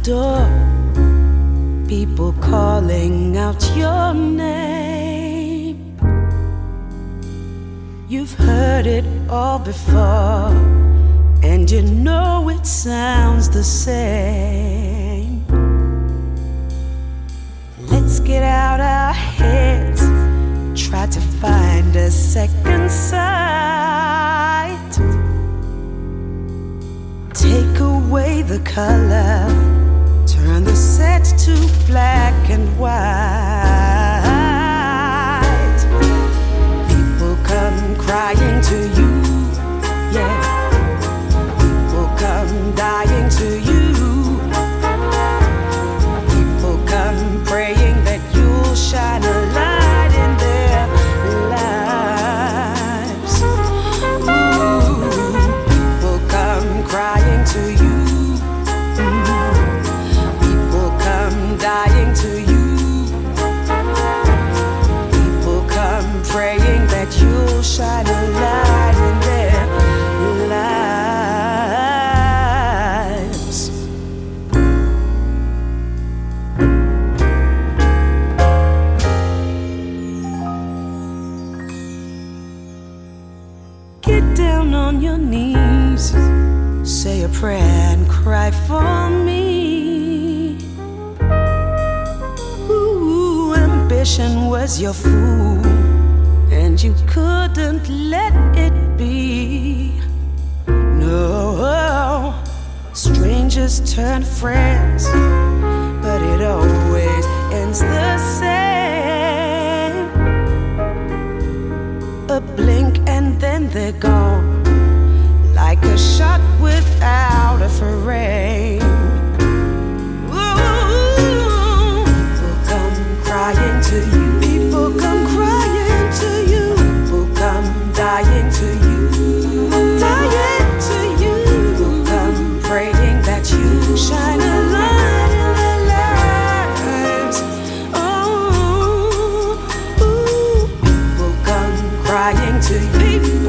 door, people calling out your name. You've heard it all before, and you know it sounds the same. Let's get out our heads, try to find a second sight. Take away the color, turn the set to black and white. People come crying to you, yeah. People come dying to you. People come praying that you'll shine a light in their lives. Ooh, people come crying to you. People come dying to you. People come praying that you'll shine a light in their lives. Get down on your knees, say a prayer and cry for me. Ooh, ambition was your fool, and you couldn't let it be. No, strangers turn friends, but it always ends the same. A blink and then they're gone, like a shot without a frame. Ooh, people come crying to you. People come crying to you. People come dying to you. Dying to you. People come praying that you shine a light in their lives. Oh, ooh, people come crying to you.